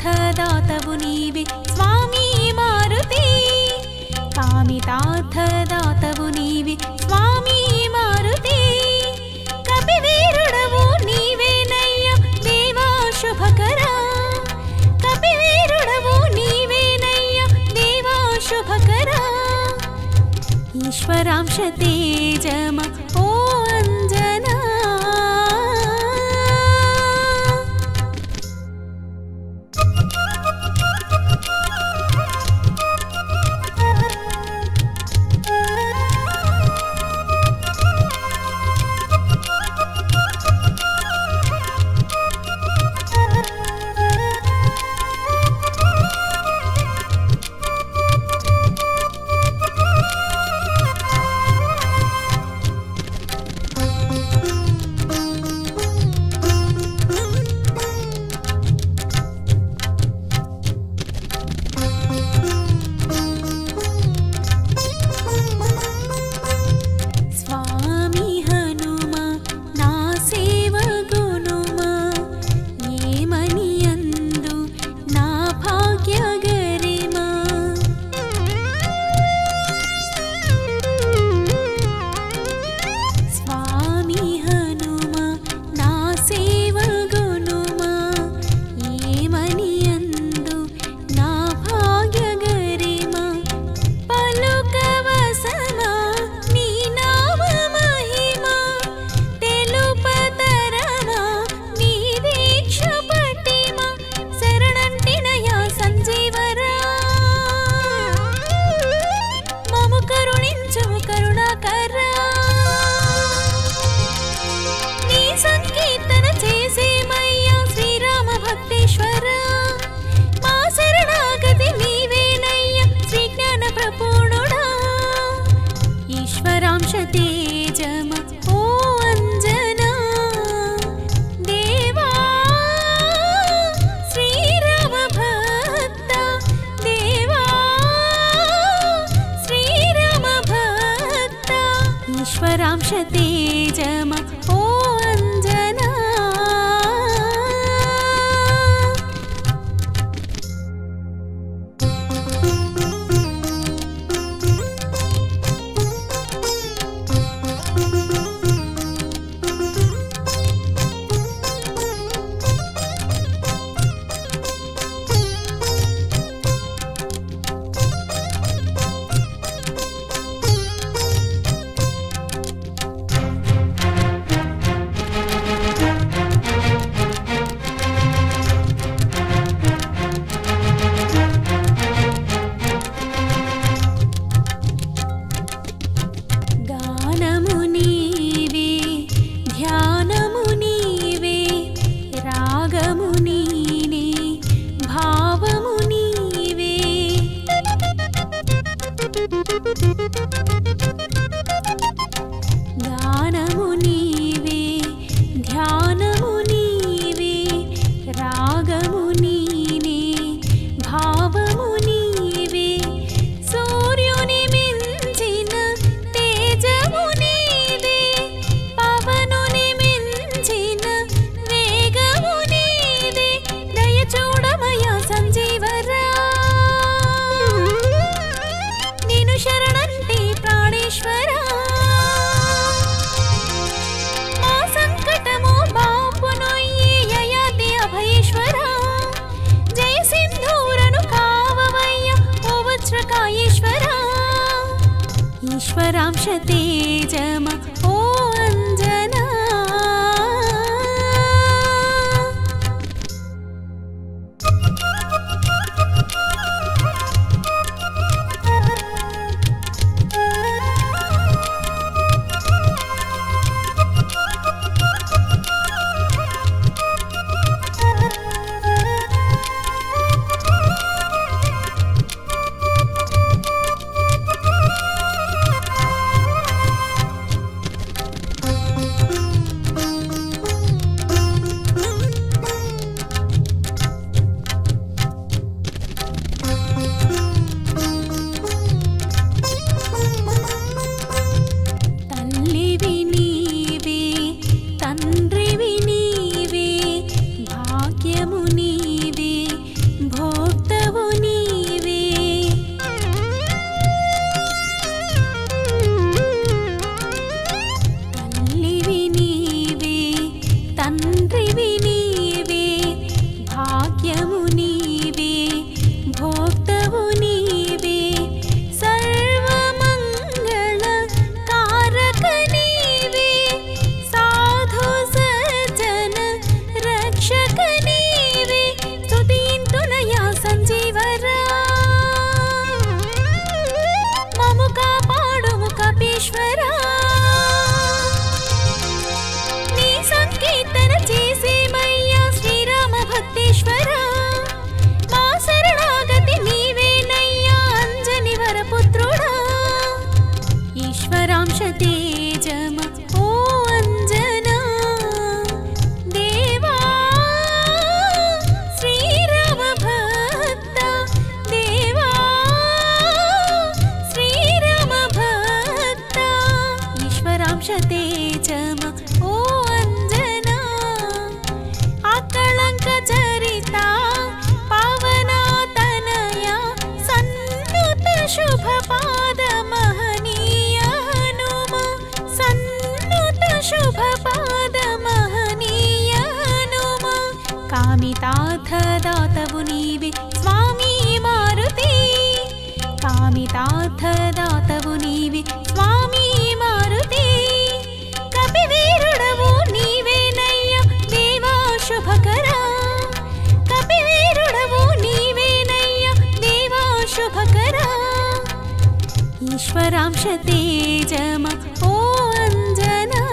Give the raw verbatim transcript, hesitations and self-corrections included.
కామితార్థదాతవు నీవే స్వామి మారుతి కామితార్థదాతవు నీవే స్వామి మారుతి కపివీరుడవు నీవేనయ్య దేవా శుభకరా కపివీరుడవు నీవేనయ్య దేవా శుభకరా ఈశ్వరాంశ తేజమ ఓ అంజనా తేజమ ఓ అంజనా దేవా శ్రీరామ భక్త దేవా శ్రీరామ భక్త ఈశ్వరాంశ తేజమ ఓ అంజనా గానము నీవే ధ్యానము నీవే రాగము నీనే భావము నీవే సూర్యుని మించిన తేజము నీదే పవనుని మించిన వేగము నీదే దయ చూడమయ సంజీవరా నిను శరణంటే ప్రాణేశ్వరా ఈశ్వరాంశ తేజమ ఓ అంజనా ప్రాణేశ్వరా నీ సంకీర్తన చేసేమయ్యా శ్రీరామ భక్తేశ్వరా మా శరణాగతి నీవేనయ్యా అంజని వరపుత్రుడా ఈశ్వరాంశ తేజమ ఓ అంజనా దేవా శ్రీరామ భక్త దేవా శ్రీరామ భక్త ఈశ్వరాంశ తేజమ ఓ అంజనా అకళంక చరిత పవనా తనయ సన్నుత శుభ పాద మహనీయ హనుమ సన్నుత శుభ పాద మహనీయ హనుమ కామితార్థదాతవు నీవే స్వామి మారుతి కామితార్థదాతవు నీవే స్వామి మారుతి కపివీరుడవు నీవేనయ్య దేవా శుభకరా కపివీరుడవు నీవేనయ్య దేవా శుభకరా ఈశ్వరాంశ తేజమ ఓ అంజనా